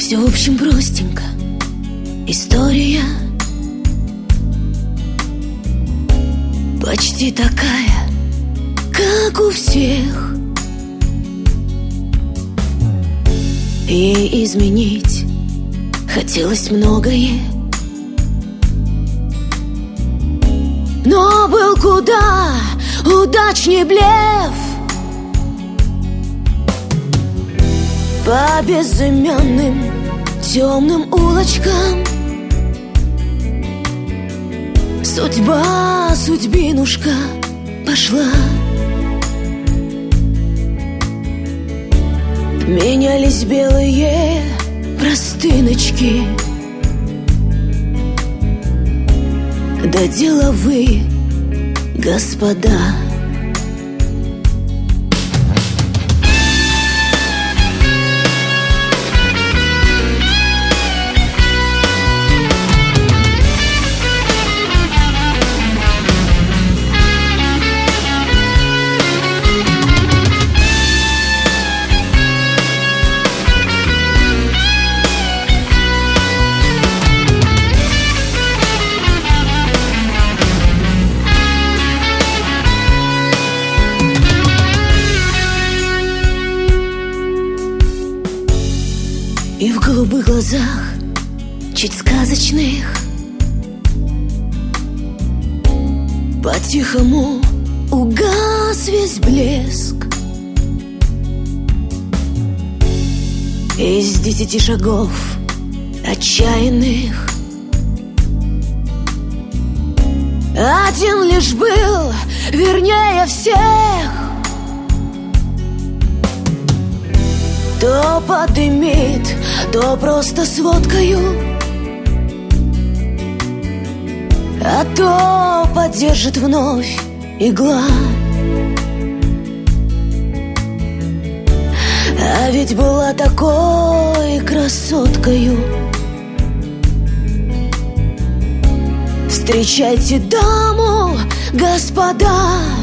Все, в общем, простенько. История почти такая, как у всех. И изменить хотелось многое, но был куда удачнее блеф. По безымянным темным улочкам судьба, судьбинушка пошла. Менялись белые простыночки, да деловые господа. И в голубых глазах, чуть сказочных, по-тихому угас весь блеск. Из 10 шагов отчаянных один лишь был вернее всех. То подымет, то просто с водкою, а то поддержит вновь игла. А ведь была такой красоткою. Встречайте даму, господа.